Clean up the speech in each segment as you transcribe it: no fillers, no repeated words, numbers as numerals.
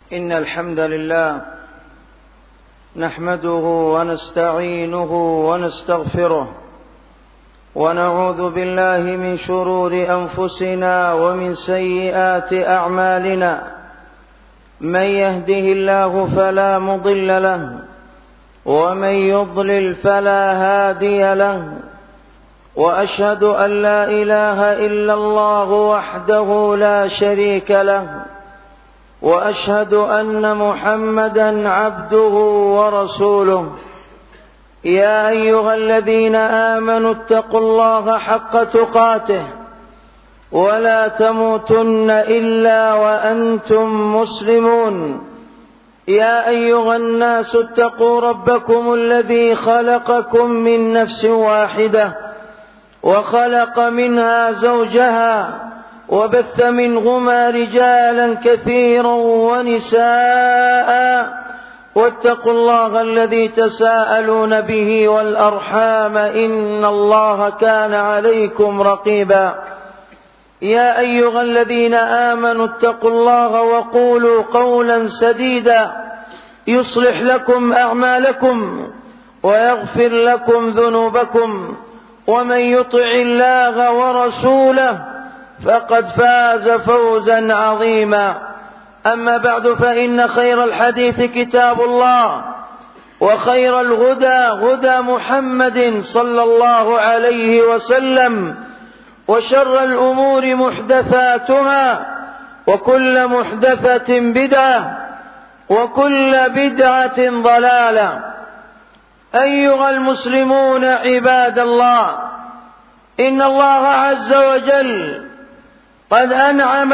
إن الحمد لله نحمده ونستعينه ونستغفره ونعوذ بالله من شرور أنفسنا ومن سيئات أعمالنا. من يهده الله فلا مضل له ومن يضلل فلا هادي له، وأشهد أن لا إله إلا الله وحده لا شريك له، وأشهد أن محمدًا عبده ورسوله. يا أيها الذين آمنوا اتقوا الله حق تقاته ولا تموتن إلا وأنتم مسلمون. يا أيها الناس اتقوا ربكم الذي خلقكم من نفس واحدة وخلق منها زوجها وبث منهما رجالا كثيرا ونساء، واتقوا الله الذي تساءلون به والأرحام إن الله كان عليكم رقيبا. يا أيها الذين آمنوا اتقوا الله وقولوا قولا سديدا يصلح لكم أعمالكم ويغفر لكم ذنوبكم، ومن يطع الله ورسوله فقد فاز فوزا عظيما. أما بعد، فإن خير الحديث كتاب الله، وخير الهدى هدى محمد صلى الله عليه وسلم، وشر الأمور محدثاتها، وكل محدثة بدعة، وكل بدعة ضلالة. أيها المسلمون عباد الله، إن الله عز وجل قد أنعم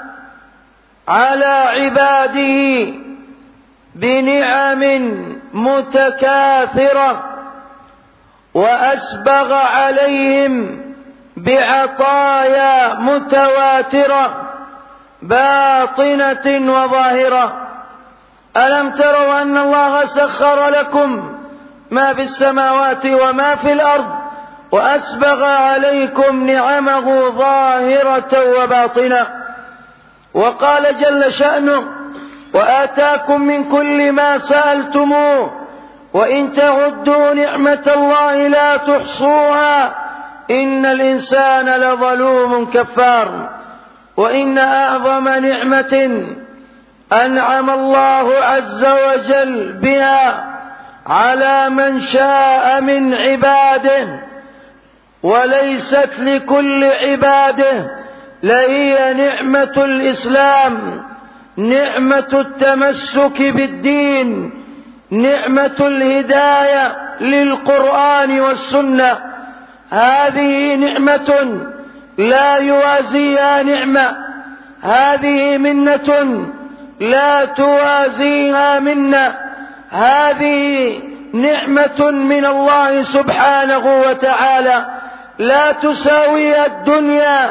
على عباده بنعم متكاثرة، وأسبغ عليهم بعطايا متواترة باطنة وظاهرة. ألم تروا أن الله سخر لكم ما في السماوات وما في الأرض، وأسبغ عليكم نعمه ظاهرة وباطنة. وقال جل شأنه: وآتاكم من كل ما سألتموه وإن تعدوا نعمة الله لا تحصوها إن الإنسان لظلوم كفار. وإن أعظم نعمة أنعم الله عز وجل بها على من شاء من عباده، وليست لكل عباده، لهي نعمة الإسلام، نعمة التمسك بالدين، نعمة الهداية للقرآن والسنة. هذه نعمة لا يوازيها نعمة، هذه منة لا توازيها منة، هذه نعمة من الله سبحانه وتعالى لا تساوي الدنيا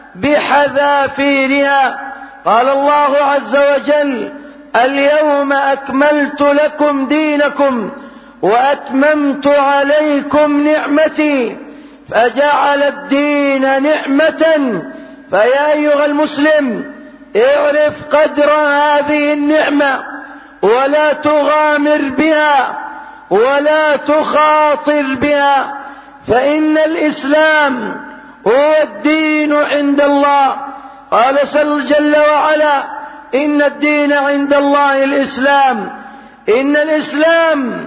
بحذافيرها. قال الله عز وجل: اليوم أكملت لكم دينكم وأتممت عليكم نعمتي، فجعل الدين نعمة. فيا أيها المسلم، اعرف قدر هذه النعمة ولا تغامر بها ولا تخاطر بها، فإن الإسلام هو الدين عند الله. قال جل وعلا: إن الدين عند الله الإسلام. إن الإسلام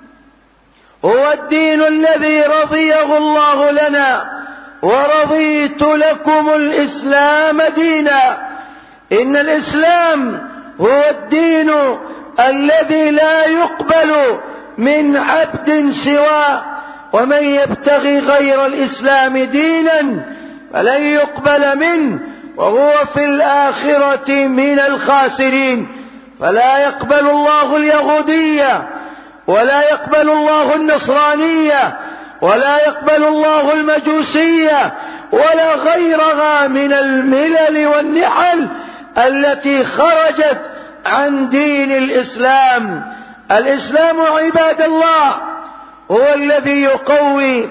هو الدين الذي رضيه الله لنا، ورضيت لكم الإسلام دينا. إن الإسلام هو الدين الذي لا يقبل من عبد سواه، ومن يبتغي غير الإسلام دينا فلن يقبل منه وهو في الآخرة من الخاسرين. فلا يقبل الله اليهودية، ولا يقبل الله النصرانية، ولا يقبل الله المجوسية، ولا غيرها من الملل والنحل التي خرجت عن دين الإسلام. الإسلام عباد الله هو الذي يقوي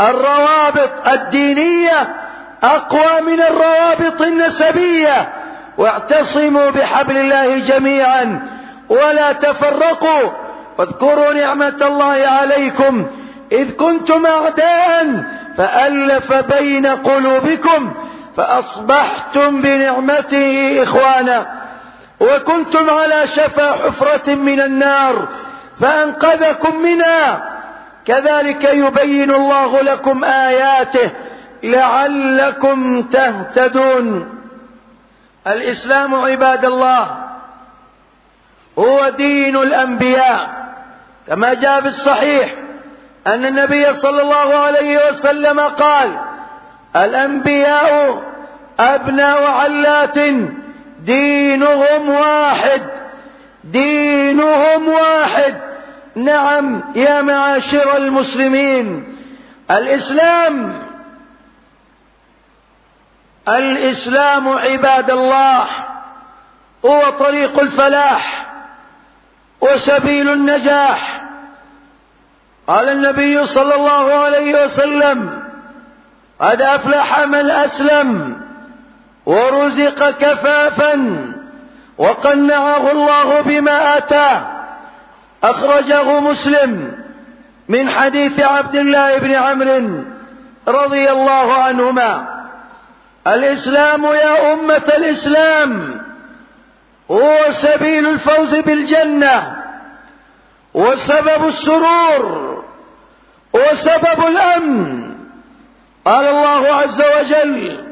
الروابط الدينية أقوى من الروابط النسبية، واعتصموا بحبل الله جميعا ولا تفرقوا. واذكروا نعمة الله عليكم إذ كنتم أعداء فألف بين قلوبكم فأصبحتم بنعمته إخوانا، وكنتم على شفا حفرة من النار فأنقذكم منها. كذلك يبين الله لكم آياته لعلكم تهتدون. الإسلام عباد الله هو دين الأنبياء، كما جاء في الصحيح أن النبي صلى الله عليه وسلم قال: الأنبياء أبناء علات دينهم واحد، دينهم واحد. نعم يا معاشر المسلمين، الإسلام عباد الله هو طريق الفلاح وسبيل النجاح. قال النبي صلى الله عليه وسلم: قد أفلح من أسلم ورزق كفافا وقنعه الله بما آتاه. أخرجه مسلم من حديث عبد الله بن عمرو رضي الله عنهما. الإسلام يا أمة الإسلام هو سبيل الفوز بالجنة وسبب السرور وسبب الأمن. قال الله عز وجل: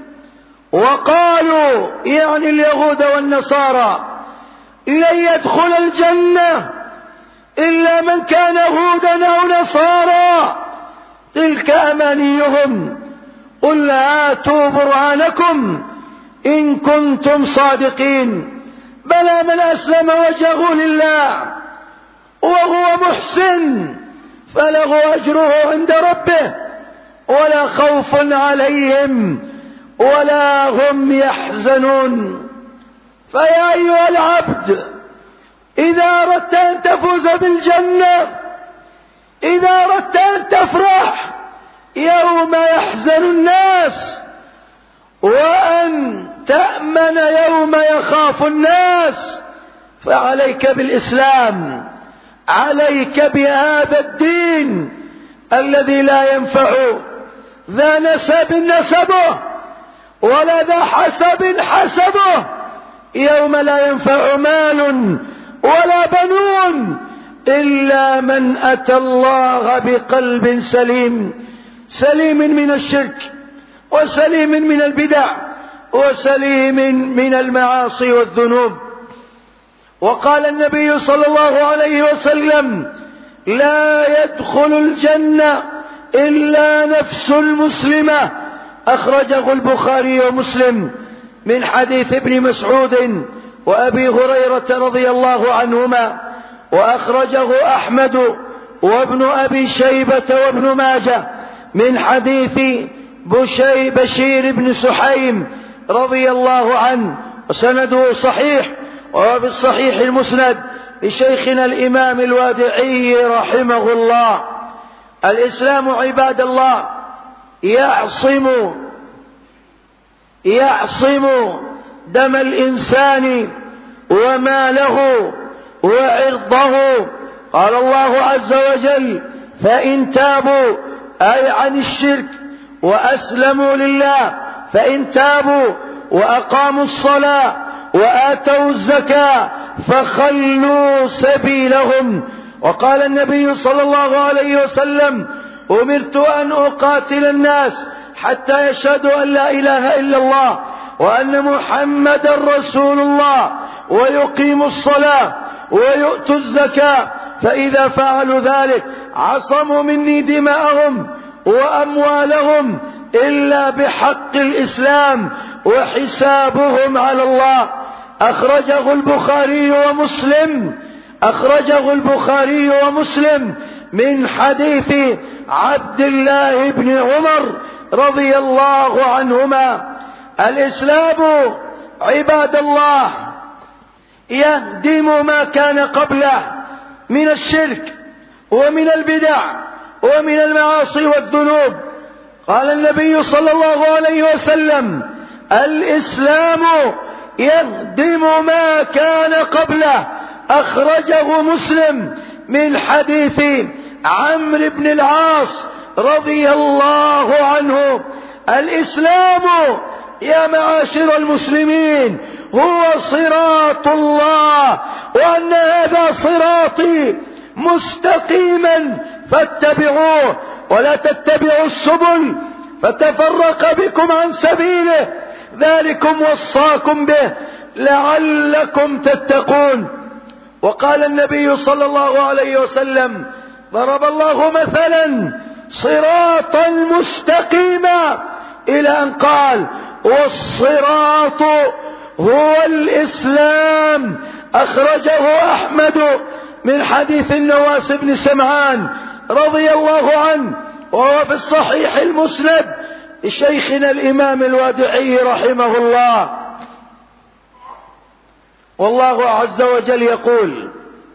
وقالوا، يعني اليهود والنصارى، لن يدخل الجنة إلا من كان هودا أو نصارى، تلك أمانيهم، قل هاتوا برهانكم إن كنتم صادقين. بلى من أسلم وجهه لله وهو محسن فله أجره عند ربه ولا خوف عليهم ولا هم يحزنون. فيا أيها العبد، إذا أردت أن تفوز بالجنة، إذا أردت أن تفرح يوم يحزن الناس، وأن تأمن يوم يخاف الناس، فعليك بالإسلام، عليك بهذا الدين الذي لا ينفع ذا نسب نسبه ولا ذا حسب حسبه، يوم لا ينفع مال ولا بنون إلا من أتى الله بقلب سليم، سليم من الشرك وسليم من البدع وسليم من المعاصي والذنوب. وقال النبي صلى الله عليه وسلم: لا يدخل الجنة إلا نفس مسلمة. أخرجه البخاري ومسلم من حديث ابن مسعود وأبي هريرة رضي الله عنهما. وأخرجه أحمد وابن أبي شيبة وابن ماجه من حديث بشير بن سحيم رضي الله عنه، وسنده صحيح، وفي الصحيح المسند لشيخنا الإمام الوادعي رحمه الله. الإسلام عباد الله يعصم دم الإنسان وماله وعرضه. قال الله عز وجل: فإن تابوا، أي عن الشرك، وأسلموا لله، فإن تابوا وأقاموا الصلاة وآتوا الزكاة فخلوا سبيلهم. وقال النبي صلى الله عليه وسلم: أمرت أن أقاتل الناس حتى يشهدوا أن لا إله إلا الله وأن محمدا رسول الله ويقيموا الصلاة ويؤتوا الزكاة، فإذا فعلوا ذلك عصموا مني دماءهم وأموالهم إلا بحق الإسلام وحسابهم على الله. أخرجه البخاري ومسلم من حديث عبد الله بن عمر رضي الله عنهما. الإسلام عباد الله يهدم ما كان قبله من الشرك ومن البدع ومن المعاصي والذنوب. قال النبي صلى الله عليه وسلم: الإسلام يهدم ما كان قبله. أخرجه مسلم من حديث عمرو بن العاص رضي الله عنه. الإسلام يا معاشر المسلمين هو صراط الله، وأن هذا صراطي مستقيما فاتبعوه ولا تتبعوا السبل فتفرق بكم عن سبيله، ذلكم وصاكم به لعلكم تتقون. وقال النبي صلى الله عليه وسلم: ضرب الله مثلا صراطا مستقيما، إلى أن قال: والصراط هو الإسلام. أخرجه أحمد من حديث النواس بن سمعان رضي الله عنه، وهو في الصحيح المسند لشيخنا الإمام الوادعي رحمه الله. والله عز وجل يقول: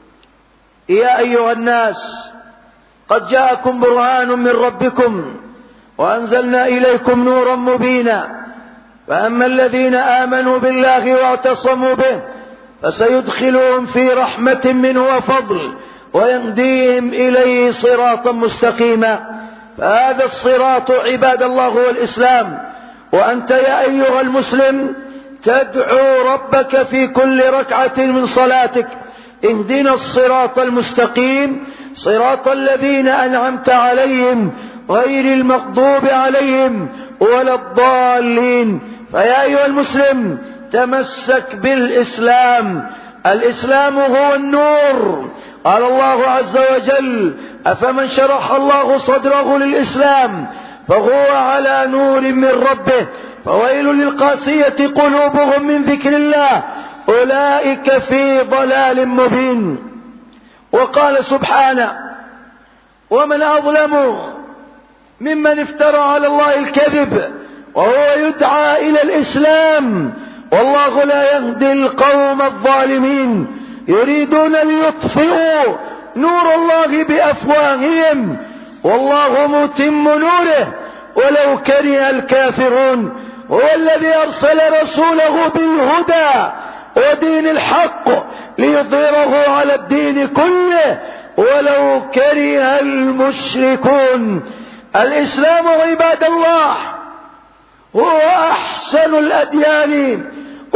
يا أيها الناس قد جاءكم برهان من ربكم وأنزلنا إليكم نورا مبينا، فأما الذين آمنوا بالله واعتصموا به فسيدخلهم في رحمة منه وفضل ويهديهم إليه صراطا مستقيما. فهذا الصراط عباد الله هو الإسلام. وأنت يا أيها المسلم تدعو ربك في كل ركعة من صلاتك: اهدنا الصراط المستقيم صراط الذين أنعمت عليهم غير المغضوب عليهم ولا الضالين. فيا أيها المسلم تمسك بالإسلام. الإسلام هو النور. قال الله عز وجل: أفمن شرح الله صدره للإسلام فهو على نور من ربه فويل للقاسية قلوبهم من ذكر الله أولئك في ضلال مبين. وقال سبحانه: ومن أظلم ممن افترى على الله الكذب وهو يدعى إلى الإسلام والله لا يهدي القوم الظالمين يريدون ليطفئوا نور الله بأفواههم والله متم نوره ولو كره الكافرون. هو الذي أرسل رسوله بالهدى ودين الحق ليظهره على الدين كله ولو كره المشركون. الإسلام عباد الله هو أحسن الأديان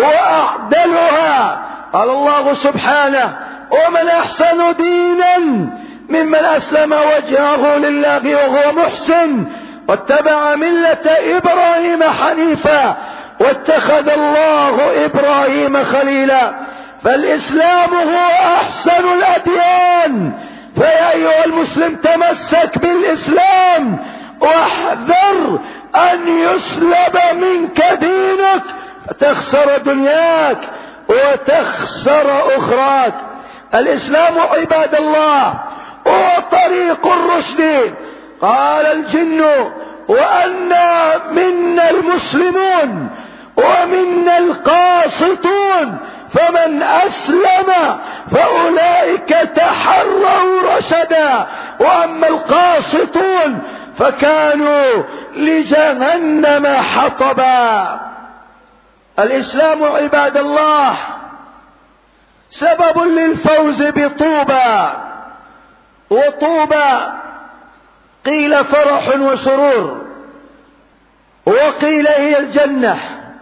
وأعدلها. قال الله سبحانه: ومن أحسن دينا ممن أسلم وجهه لله وهو محسن واتبع ملة إبراهيم حنيفا واتخذ الله إبراهيم خليلا. فالإسلام هو أحسن الأديان. فيا أيها المسلم تمسك بالإسلام واحذر أن يسلب منك دينك فتخسر دنياك وتخسر أخراك. الإسلام عباد الله هو طريق الرشد. قال الجن: وأنا منا المسلمون ومنا القاسطون فمن أسلم فأولئك تحروا رشدا وأما القاسطون فكانوا لجهنم حطبا. الإسلام عباد الله سبب للفوز بطوبى. وطوبى قيل فرح وسرور، وقيل هي الجنة،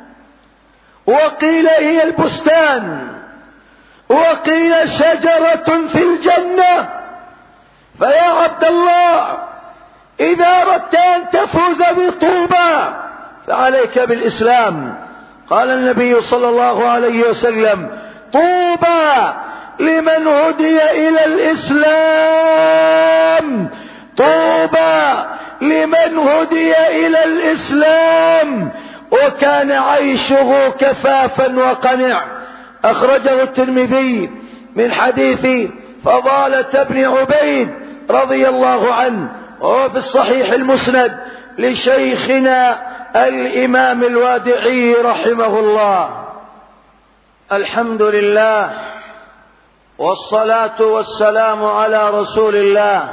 وقيل هي البستان، وقيل شجرة في الجنة. فيا عبد الله إذا أردت أن تفوز بطوبى فعليك بالإسلام. قال النبي صلى الله عليه وسلم: طوبى لمن هدي إلى الإسلام، طوبى لمن هدي إلى الإسلام وكان عيشه كفافا وقنع. أخرجه الترمذي من حديث فضالة بن عبيد رضي الله عنه، وهو في الصحيح المسند لشيخنا الإمام الوادعي رحمه الله. الحمد لله والصلاة والسلام على رسول الله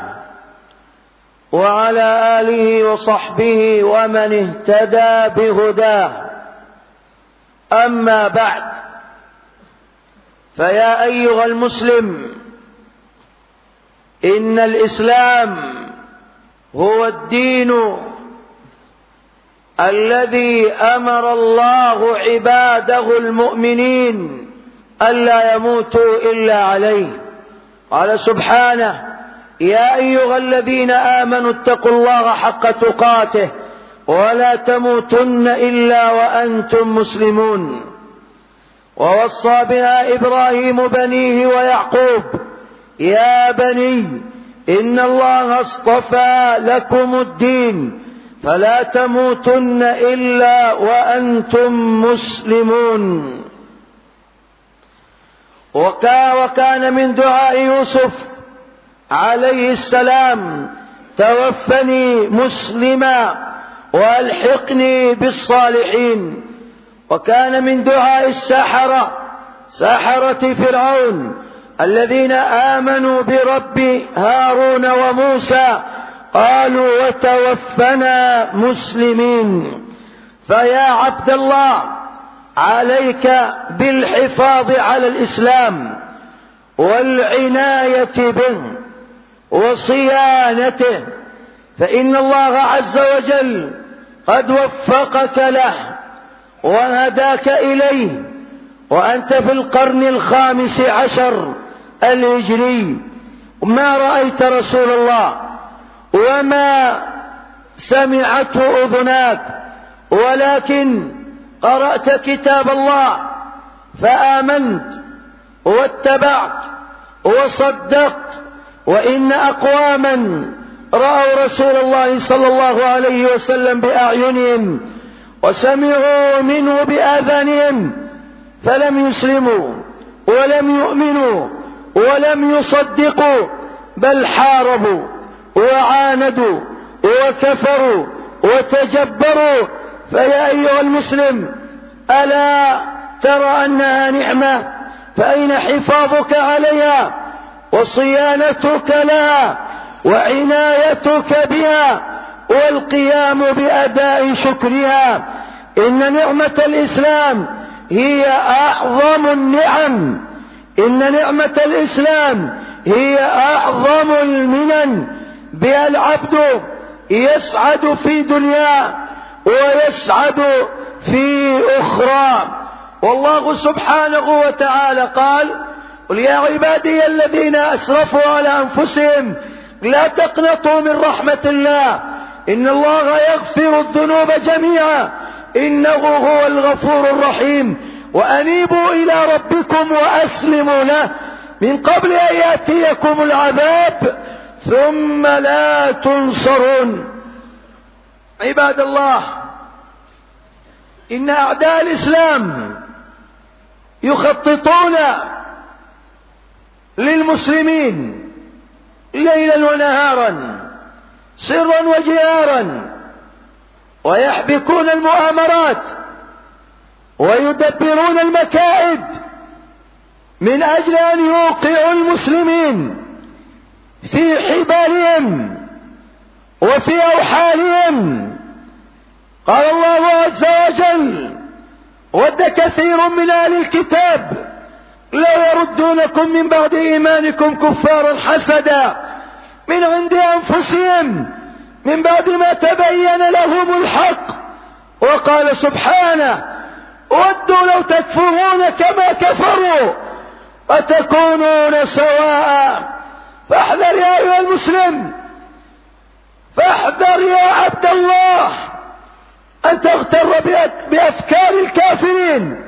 وعلى آله وصحبه ومن اهتدى بهداه. أما بعد، فيا أيها المسلم، إن الإسلام هو الدين الذي أمر الله عباده المؤمنين ألا يموتوا إلا عليه. قال سبحانه: يا أيها الذين آمنوا اتقوا الله حق تقاته ولا تموتن إلا وأنتم مسلمون. ووصى بها إبراهيم بنيه ويعقوب: يا بني إن الله اصطفى لكم الدين فلا تموتن إلا وأنتم مسلمون. وكان من دعاء يوسف عليه السلام: توفني مسلما والحقني بالصالحين. وكان من دعاء سحرة فرعون الذين آمنوا برب هارون وموسى: قالوا وتوفنا مسلمين. فيا عبد الله، عليك بالحفاظ على الإسلام والعناية به وصيانته، فإن الله عز وجل قد وفقك له وهداك إليه، وأنت في القرن 15 الهجري، ما رأيت رسول الله وما سمعته أذناك، ولكن قرأت كتاب الله فآمنت واتبعت وصدقت. وإن أقواما رأوا رسول الله صلى الله عليه وسلم بأعينهم وسمعوا منه بآذانهم فلم يسلموا ولم يؤمنوا ولم يصدقوا، بل حاربوا وعاندوا وكفروا وتجبروا. فيا أيها المسلم، ألا ترى أنها نعمة؟ فأين حفاظك عليها وصيانتك لها وعنايتك بها والقيام بأداء شكرها؟ إن نعمة الإسلام هي أعظم النعم، إن نعمة الإسلام هي أعظم المنن، بها العبد يسعد في دنياه ويسعد في أخرى. والله سبحانه وتعالى قال: قل يا عبادي الذين أسرفوا على أنفسهم لا تقنطوا من رحمة الله إن الله يغفر الذنوب جميعا إنه هو الغفور الرحيم، وأنيبوا إلى ربكم وأسلموا له من قبل أن يأتيكم العذاب ثم لا تنصرون. عباد الله، إن أعداء الإسلام يخططون للمسلمين ليلا ونهارا سرا وجهارا، ويحبكون المؤامرات ويدبرون المكائد من أجل أن يوقعوا المسلمين في حبالهم وفي أوحالهم. قال الله عز وجل: ود كثير من أهل الكتاب لو يردونكم من بعد إيمانكم كفارا حسدا من عند أنفسهم من بعد ما تبين لهم الحق. وقال سبحانه: ودوا لو تكفرون كما كفروا وتكونون سواء. فاحذر يا أيها المسلم، فاحذر يا عبد الله أن تغتر بأفكار الكافرين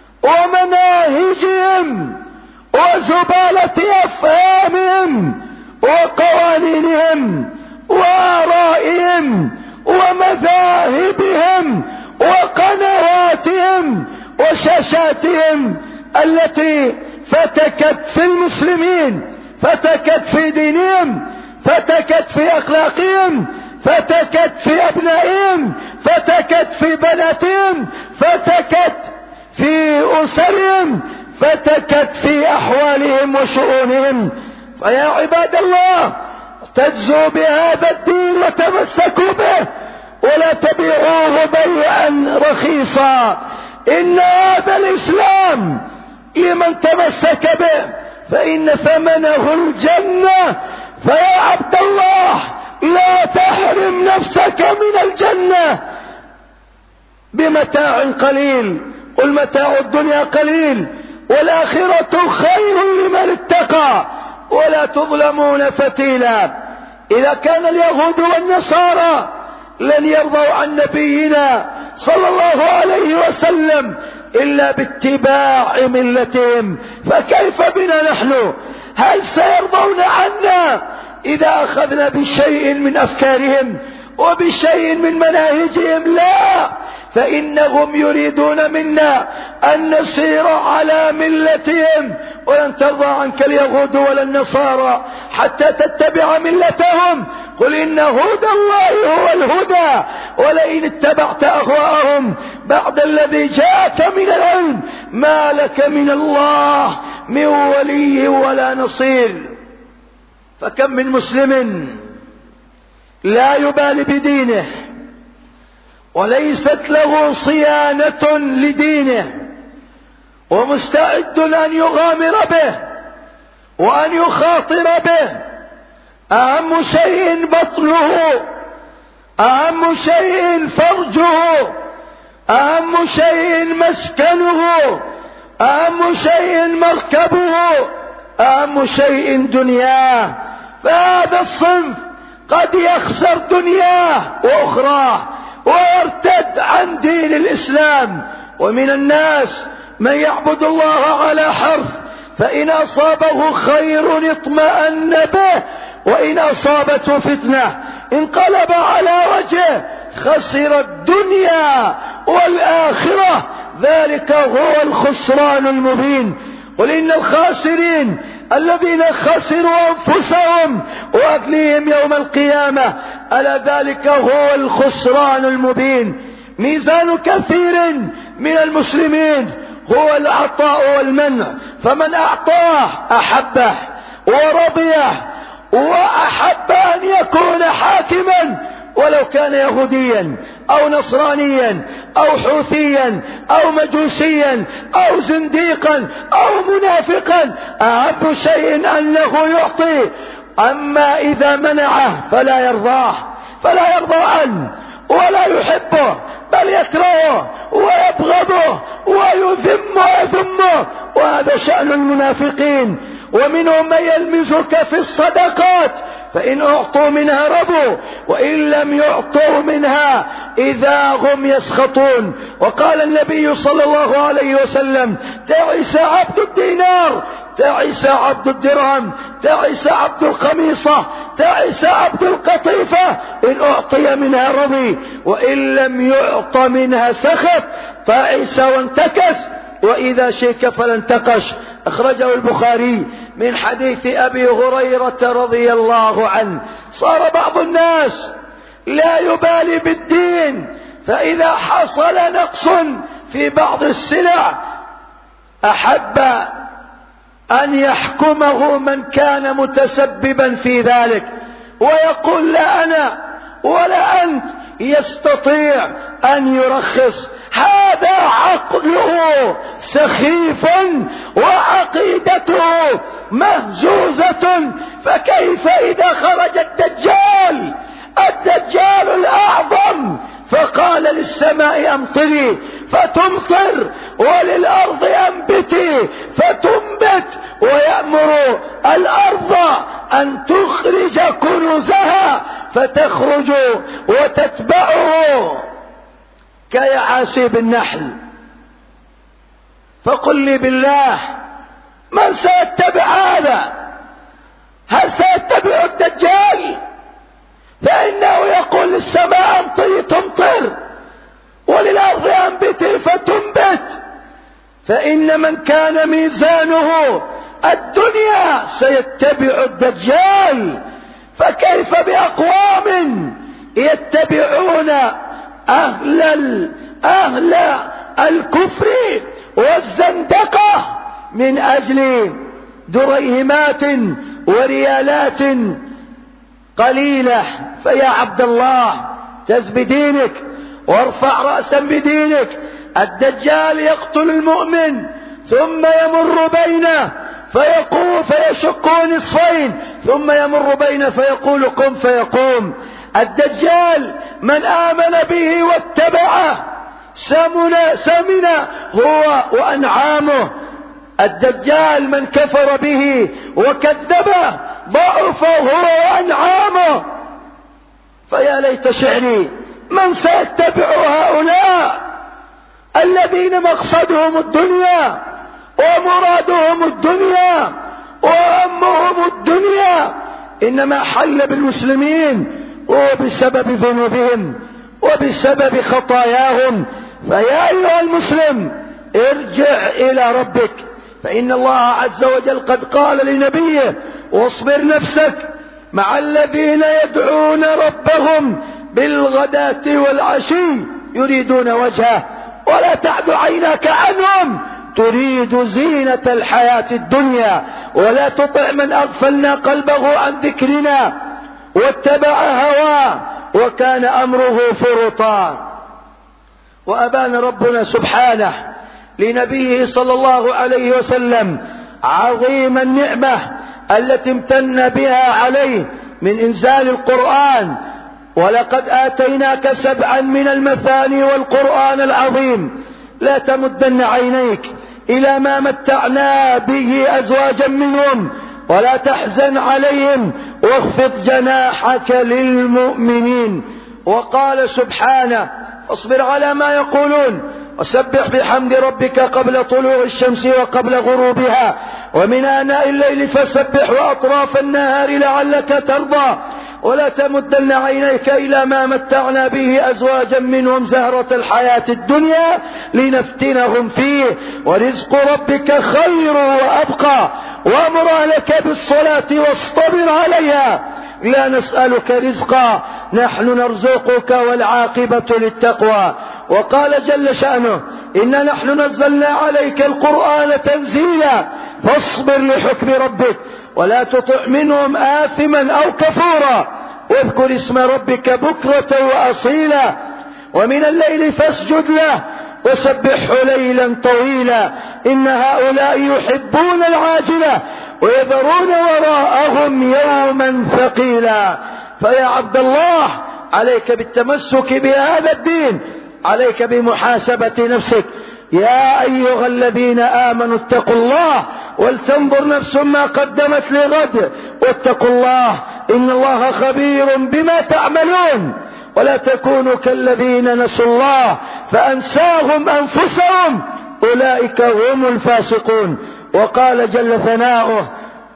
ومناهجهم وزبالة أفهامهم وقوانينهم وآرائهم ومذاهبهم وقنواتهم وشاشاتهم التي فتكت في المسلمين، فتكت في دينهم، فتكت في أخلاقهم، فتكت في أبنائهم، فتكت في بناتهم، فتكت في أسرهم، فتكت في أحوالهم وشؤونهم. فيا عباد الله، اعتزوا بهذا الدين وتمسكوا به ولا تبيعوه بيعا رخيصا، إن هذا الإسلام لمن تمسك به فإن ثمنه الجنة. فيا عبد الله لا تحرم نفسك من الجنة بمتاع قليل، والمتاع الدنيا قليل والآخرة خير لمن اتقى ولا تظلمون فتيلا. إذا كان اليهود والنصارى لن يرضوا عن نبينا صلى الله عليه وسلم إلا باتباع ملتهم، فكيف بنا نحن؟ هل سيرضون عنا إذا أخذنا بشيء من أفكارهم وبشيء من مناهجهم؟ لا، فإنهم يريدون منا أن نسير على ملتهم. ولن ترضى عنك اليهود ولا النصارى حتى تتبع ملتهم. قل إن هدى الله هو الهدى، ولئن اتبعت أهواءهم بعد الذي جاءك من العلم ما لك من الله من ولي ولا نصير. فكم من مسلم لا يبالي بدينه وليست له صيانة لدينه، ومستعد أن يغامر به وأن يخاطر به. أهم شيء بطنه، أهم شيء فرجه، أهم شيء مسكنه، أهم شيء مركبه، أهم شيء دنياه. فهذا الصنف قد يخسر دنياه وأخراه ويرتد عن دين الإسلام. ومن الناس من يعبد الله على حرف، فإن أصابه خير اطمأن به، وإن أصابته فتنة انقلب على وجهه، خسر الدنيا والآخرة، ذلك هو الخسران المبين. قل إن الخاسرين الذين خسروا أنفسهم وأهليهم يوم القيامة، ألا ذلك هو الخسران المبين. ميزان كثير من المسلمين هو العطاء والمنع، فمن أعطاه أحبه ورضيه وأحب أن يكون حاكما ولو كان يهوديا أو نصرانيا أو حوثيا أو مجوسيا أو زنديقا أو منافقا، أهم شيء أنه يعطي. أما إذا منعه فلا يرضاه، فلا يرضى عنه ولا يحبه، بل يكرهه ويبغضه ويذمه. وهذا شأن المنافقين. ومنهم من يلمزك في الصدقات، فإن أعطوا منها رضوا وإن لم يعطوا منها إذا هم يسخطون. وقال النبي صلى الله عليه وسلم: تعس عبد الدينار، تعس عبد الدرهم، تعس عبد الخميصة، تعس عبد القطيفة، إن أعطي منها رضي وإن لم يعط منها سخط، تعس وانتكس، وإذا شيك فلا انتقش. أخرجه البخاري من حديث أبي هريرة رضي الله عنه. صار بعض الناس لا يبالي بالدين، فإذا حصل نقص في بعض السلع أحب أن يحكمه من كان متسببا في ذلك، ويقول: لا أنا ولا أنت يستطيع أن يرخص. هذا عقله سخيف وعقيدته مهزوزة. فكيف إذا خرج الدجال الأعظم فقال للسماء أمطري فتمطر وللأرض أنبتي فتنبت، ويأمر الأرض أن تخرج كنوزها فتخرج وتتبعه كيعاسيب النحل. فقل لي بالله، من سيتبع هذا؟ هل سيتبع الدجال؟ فإنه يقول للسماء أمطري تمطر وللأرض أنبتي فتنبت. فإن من كان ميزانه الدنيا سيتبع الدجال. فكيف بأقوام يتبعون أهل الكفر والزندقة من أجل دريهمات وريالات قليلة؟ فيا عبد الله، تز بدينك وارفع رأسا بدينك. الدجال يقتل المؤمن ثم يمر بينه فيشق نصفين ثم يمر بينه فيقول قم فيقوم. الدجال من آمن به واتبعه سمن هو وأنعامه. الدجال من كفر به وكذبه ضعف هو وأنعامه. فيا ليت شعري من سيتبع هؤلاء الذين مقصدهم الدنيا ومرادهم الدنيا وهمهم الدنيا. إنما حل بالمسلمين وبسبب ذنوبهم وبسبب خطاياهم. فيا أيها المسلم ارجع إلى ربك، فإن الله عز وجل قد قال لنبيه واصبر نفسك مع الذين يدعون ربهم بالغداة والعشي يريدون وجهه ولا تعد عيناك عنهم تريد زينة الحياة الدنيا ولا تطع من أغفلنا قلبه عن ذكرنا واتبع هواه وكان أمره فرطا. وأبان ربنا سبحانه لنبيه صلى الله عليه وسلم عظيم النعمة التي امتن بها عليه من إنزال القرآن. ولقد آتيناك 7 من المثاني والقرآن العظيم. لا تمدن عينيك إلى ما متعنا به أزواجا منهم ولا تحزن عليهم واخفض جناحك للمؤمنين. وقال سبحانه اصبر على ما يقولون وسبح بحمد ربك قبل طلوع الشمس وقبل غروبها ومن آناء الليل فسبح وأطراف النهار لعلك ترضى ولا تمدن عينيك إلى ما متعنا به أزواجا منهم زهرة الحياة الدنيا لنفتنهم فيه ورزق ربك خير وأبقى وأمر أهلك بالصلاة واصطبر عليها لا نسألك رزقا نحن نرزقك والعاقبة للتقوى. وقال جل شأنه إنا نحن نزلنا عليك القرآن تنزيلا فاصبر لحكم ربك ولا تطع منهم آثما أو كفورا واذكر اسم ربك بكرة وأصيلا ومن الليل فاسجد له وسبحه ليلا طويلا إن هؤلاء يحبون العاجلة ويذرون وراءهم يوما ثقيلا. فيا عبد الله عليك بالتمسك بهذا الدين، عليك بمحاسبة نفسك. يا أيها الذين آمنوا اتقوا الله ولتنظر نفس ما قدمت لغد واتقوا الله إن الله خبير بما تعملون ولا تكونوا كالذين نسوا الله فأنساهم أنفسهم أولئك هم الفاسقون. وقال جل ثناؤه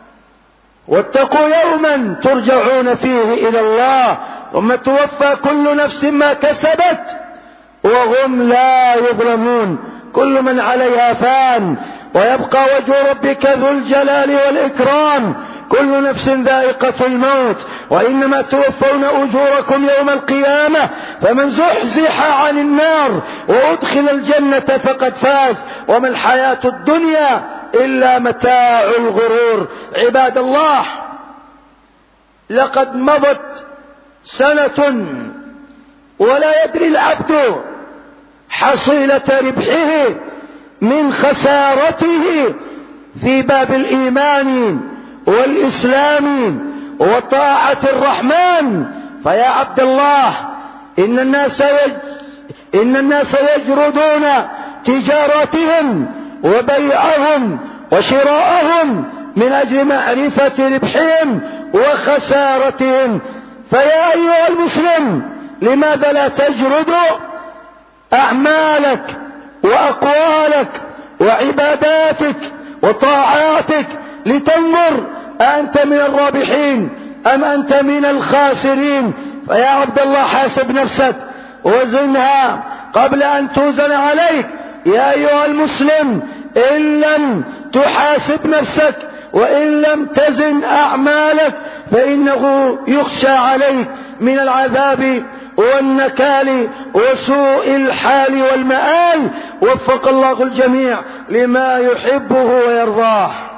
واتقوا يوما ترجعون فيه إلى الله ثم توفى كل نفس ما كسبت وهم لا يظلمون. كل من عليها فان ويبقى وجه ربك ذو الجلال والإكرام. كل نفس ذائقة الموت وإنما توفون أجوركم يوم القيامة فمن زحزح عن النار وأدخل الجنة فقد فاز وما الحياة الدنيا إلا متاع الغرور. عباد الله لقد مضت سنة ولا يدري العبد حصيلة ربحه من خسارته في باب الإيمان والإسلام وطاعة الرحمن. فيا عبد الله إن الناس يجردون تجاراتهم وبيعهم وشراءهم من أجل معرفة ربحهم وخسارتهم. فيا أيها المسلم لماذا لا تجرد أعمالك وأقوالك وعباداتك وطاعاتك لتنظر أنت من الرابحين أم أنت من الخاسرين؟ فيا عبد الله حاسب نفسك وزنها قبل أن توزن عليك. يا أيها المسلم إن لم تحاسب نفسك وإن لم تزن أعمالك فإنه يخشى عليك من العذاب والنكال وسوء الحال والمآل. وفق الله الجميع لما يحبه ويرضاه.